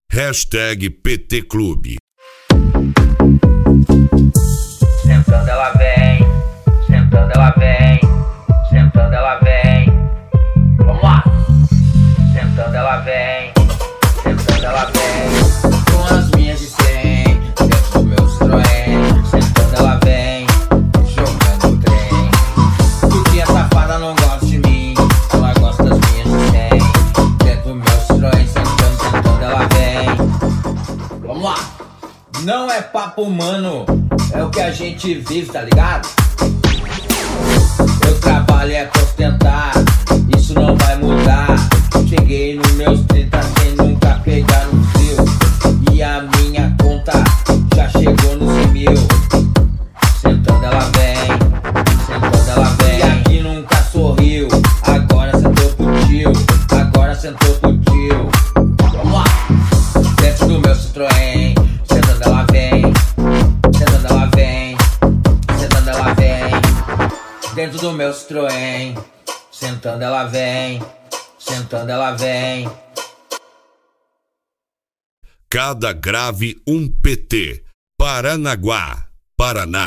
PT Clube. Sentando ela vem, sentando ela vem, sentando ela vem. Vamos lá! Sentando ela vem, sentando ela vem. Com as minhas de 100, dentro do meu Citroën. Sentando ela vem, jogando o trem. Porque a safada não gosta de mim, ela gosta das minhas de 100. Dentro do meu Citroën, sentando ela vem. Vamos lá! Não é papo humano, é o que a gente vive, tá ligado? Eu trabalho é pra ostentar, isso não vai mudar. Cheguei nos meus 30 sem nunca pegar no fio, e a minha conta já chegou nos 100 mil. Sentando ela vem, sentando ela vem. E aqui nunca sorriu, agora sentou pro tio, agora sentou pro tio. Vamos lá! Dentro do meu Citroën, sentando ela vem, sentando ela vem, sentando ela vem. Dentro do meu Citroën, sentando ela vem, sentando ela vem. Cada grave PT. Paranaguá, Paraná.